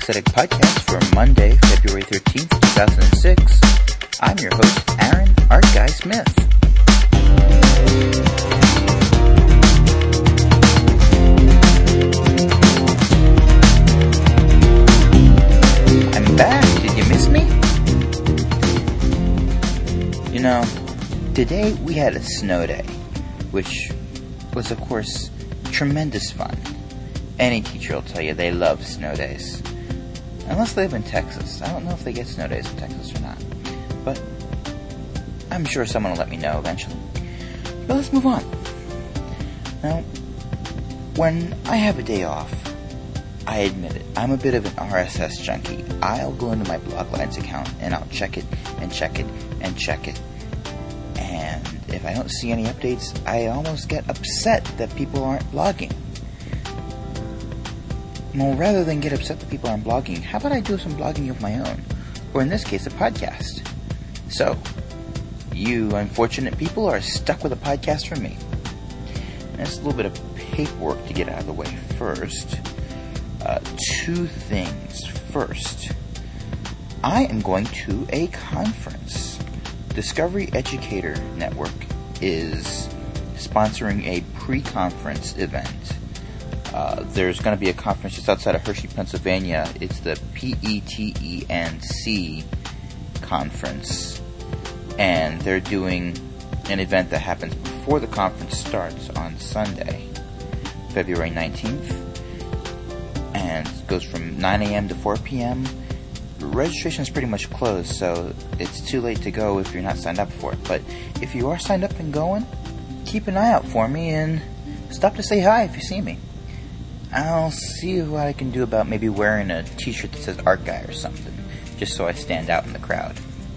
Aesthetic Podcast for Monday, February 13th, 2006. I'm your host, Aaron Art Guy Smith. I'm back. Did you miss me? You know, today we had a snow day, which was, of course, tremendous fun. Any teacher will tell you they love snow days. Unless they live in Texas. I don't know if they get snow days in Texas or not. But I'm sure someone will let me know eventually. But let's move on. Now, when I have a day off, I admit it, I'm a bit of an RSS junkie. I'll go into my Bloglines account and I'll check it and check it and check it. And if I don't see any updates, I almost get upset that people aren't blogging. Well, rather than get upset that people aren't blogging, how about I do some blogging of my own? Or in this case, a podcast. So, you unfortunate people are stuck with a podcast from me. There's a little bit of paperwork to get out of the way first. Two things. First, I am going to a conference. Discovery Educator Network is sponsoring a pre-conference event. There's going to be a conference just outside of Hershey, Pennsylvania. It's the PETENC conference. And they're doing an event that happens before the conference starts on Sunday, February 19th. And it goes from 9 a.m. to 4 p.m. Registration is pretty much closed, so it's too late to go if you're not signed up for it. But if you are signed up and going, keep an eye out for me and stop to say hi if you see me. I'll see what I can do about maybe wearing a t-shirt that says Art Guy or something, just so I stand out in the crowd.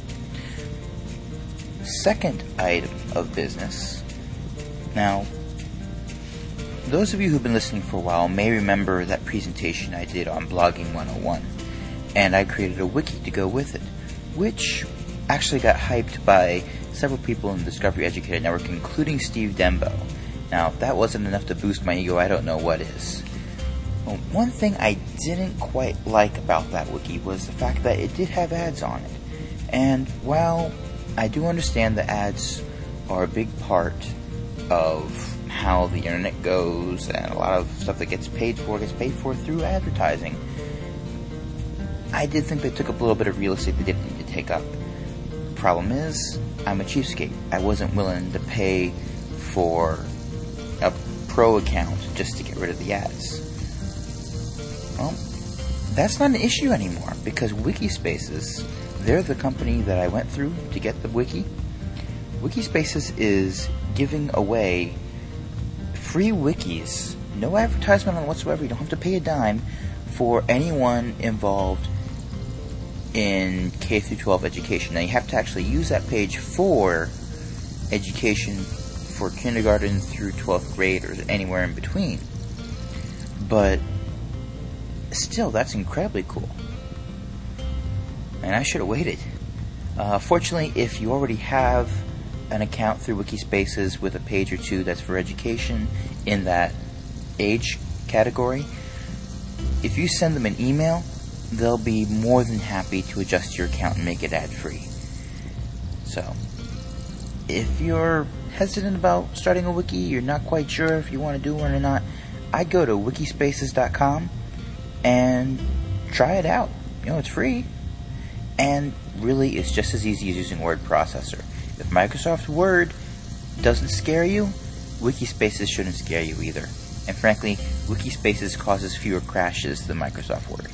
Second item of business. Now, those of you who've been listening for a while may remember that presentation I did on Blogging 101, and I created a wiki to go with it, which actually got hyped by several people in the Discovery Educator Network, including Steve Dembo. Now, if that wasn't enough to boost my ego, I don't know what is. Well, one thing I didn't quite like about that wiki was the fact that it did have ads on it. And while I do understand the ads are a big part of how the internet goes, and a lot of stuff that gets paid for through advertising, I did think they took up a little bit of real estate they didn't need to take up. The problem is, I'm a cheapskate. I wasn't willing to pay for a pro account just to get rid of the ads. Well, that's not an issue anymore, because Wikispaces, they're the company that I went through to get the wiki. Wikispaces is giving away free wikis, no advertisement on whatsoever. You don't have to pay a dime for anyone involved in K-12 education. Now, you have to actually use that page for education for kindergarten through 12th grade or anywhere in between. But still, that's incredibly cool. And I should have waited. Fortunately, if you already have an account through Wikispaces with a page or two that's for education in that age category, if you send them an email, they'll be more than happy to adjust your account and make it ad-free. So, if you're hesitant about starting a wiki, you're not quite sure if you want to do one or not, I'd go to wikispaces.com and try it out. You know, it's free. And really, it's just as easy as using word processor. If Microsoft Word doesn't scare you, Wikispaces shouldn't scare you either. And frankly, Wikispaces causes fewer crashes than Microsoft Word.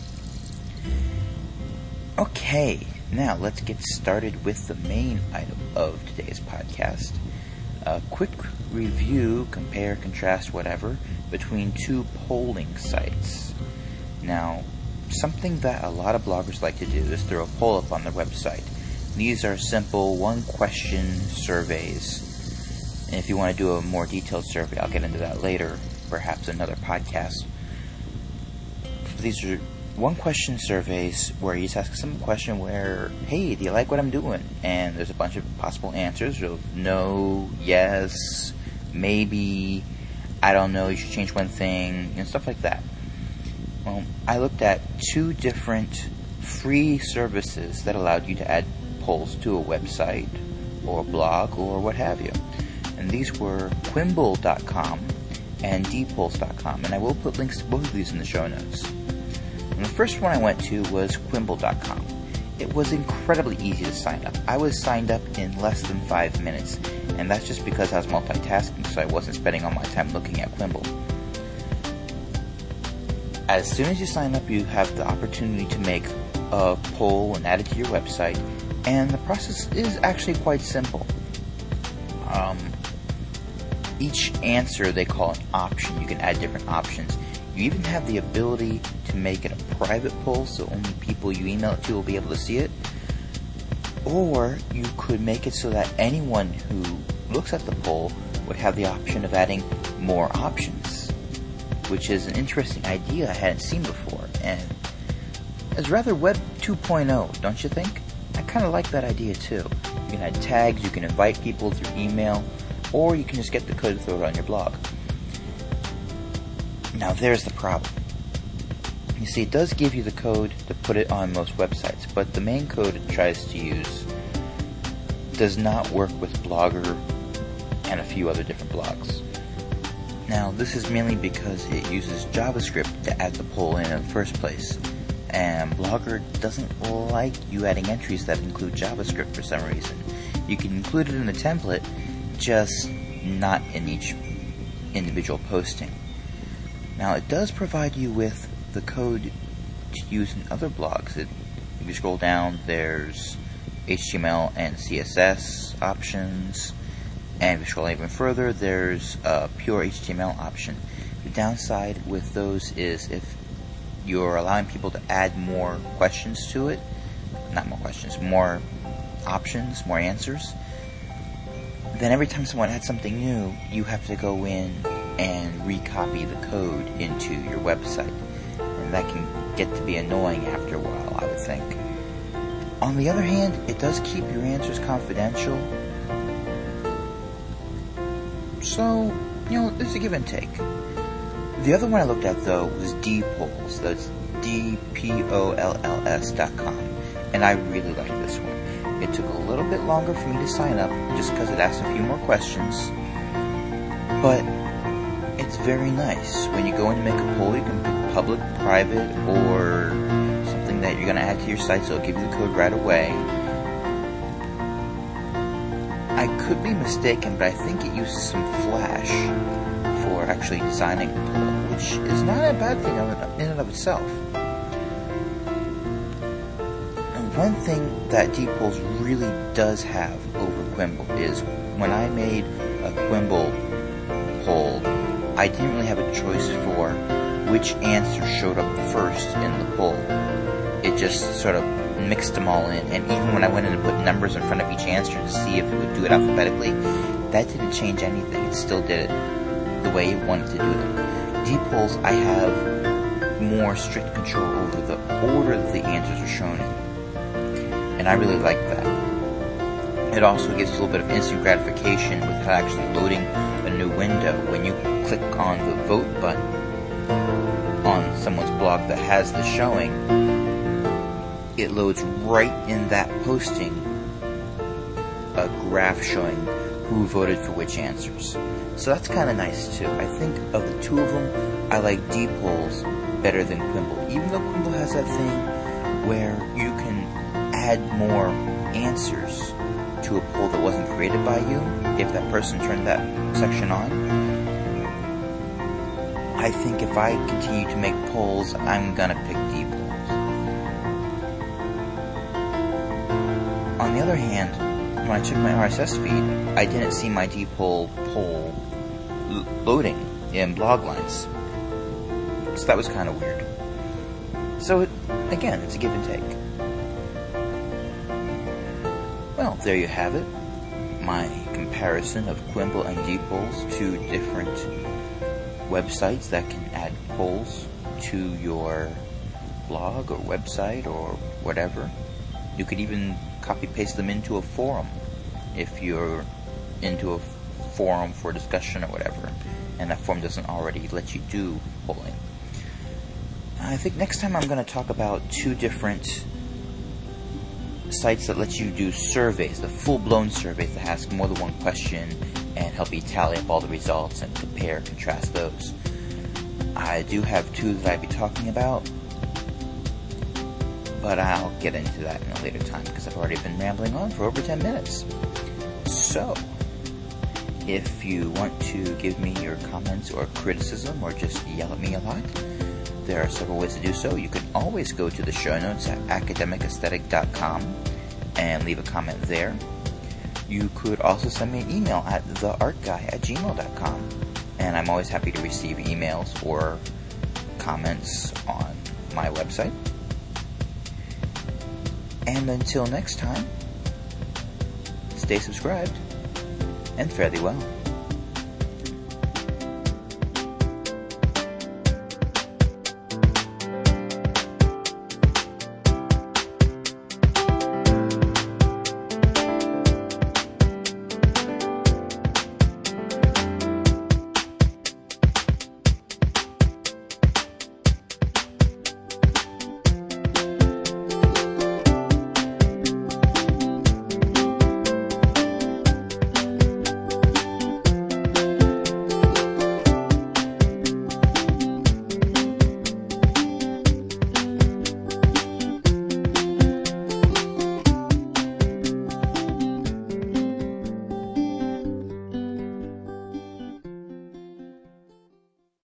Okay, now let's get started with the main item of today's podcast. A quick review, compare, contrast, whatever, between two polling sites. Now, something that a lot of bloggers like to do is throw a poll up on their website. These are simple one-question surveys. And if you want to do a more detailed survey, I'll get into that later, perhaps another podcast. These are one-question surveys where you just ask a simple question where, hey, do you like what I'm doing? And there's a bunch of possible answers of no, yes, maybe, I don't know, you should change one thing, and stuff like that. Well, I looked at 2 different free services that allowed you to add polls to a website or a blog or what have you. And these were Quimble.com and dpolls.com, and I will put links to both of these in the show notes. And the first one I went to was Quimble.com. It was incredibly easy to sign up. I was signed up in less than 5 minutes, and that's just because I was multitasking, so I wasn't spending all my time looking at Quimble. As soon as you sign up, you have the opportunity to make a poll and add it to your website, and the process is actually quite simple. Each answer they call an option. You can add different options. You even have the ability to make it a private poll, so only people you email it to will be able to see it. Or you could make it so that anyone who looks at the poll would have the option of adding more options, which is an interesting idea I hadn't seen before, and it's rather Web 2.0, don't you think? I kind of like that idea too. You can add tags, you can invite people through email, or you can just get the code to throw it on your blog. Now there's the problem. You see, it does give you the code to put it on most websites, but the main code it tries to use does not work with Blogger and a few other different blogs. Now, this is mainly because it uses JavaScript to add the poll in the first place, and Blogger doesn't like you adding entries that include JavaScript for some reason. You can include it in the template, just not in each individual posting. Now, it does provide you with the code to use in other blogs. If you scroll down, there's HTML and CSS options, and if you scroll even further, there's a pure HTML option. The downside with those is if you're allowing people to add more questions to it, more options, more answers, then every time someone adds something new, you have to go in and recopy the code into your website. And that can get to be annoying after a while, I would think. On the other hand, it does keep your answers confidential. So, there's a give and take. The other one I looked at, though, was dpolls. That's dpolls.com. And I really liked this one. It took a little bit longer for me to sign up, just because it asked a few more questions. But it's very nice. When you go in to make a poll, you can pick public, private, or something that you're going to add to your site, so it'll give you the code right away. I could be mistaken, but I think it uses some Flash for actually designing the poll, which is not a bad thing in and of itself. And one thing that dpolls really does have over Quimble is when I made a Quimble poll, I didn't really have a choice for which answer showed up first in the poll. It just sort of mixed them all in, and even when I went in and put numbers in front of each answer to see if it would do it alphabetically, that didn't change anything. It still did it the way it wanted to do them. dpolls, I have more strict control over the order that the answers are shown in, and I really like that. It also gives you a little bit of instant gratification with actually loading a new window. When you click on the vote button on someone's blog that has the showing, it loads right in that posting a graph showing who voted for which answers. So that's kind of nice too. I think of the two of them, I like dpolls better than Quimble. Even though Quimble has that thing where you can add more answers to a poll that wasn't created by you if that person turned that section on. I think if I continue to make polls, I'm gonna pick dpolls. On the other hand, when I checked my RSS feed, I didn't see my dpoll poll loading in blog lines. So that was kind of weird. So again, it's a give and take. Well, there you have it. My comparison of Quimble and dpolls, 2 different websites that can add polls to your blog or website or whatever. You could even copy-paste them into a forum if you're into a forum for discussion or whatever, and that forum doesn't already let you do polling. I think next time I'm going to talk about 2 different sites that let you do surveys, the full-blown surveys that ask more than one question and help you tally up all the results and compare and contrast those. I do have 2 that I'd be talking about, but I'll get into that in a later time because I've already been rambling on for over 10 minutes. So, if you want to give me your comments or criticism or just yell at me a lot, there are several ways to do so. You can always go to the show notes at academicaesthetic.com and leave a comment there. You could also send me an email at theartguy@gmail.com, and I'm always happy to receive emails or comments on my website. And until next time, stay subscribed and fare thee well.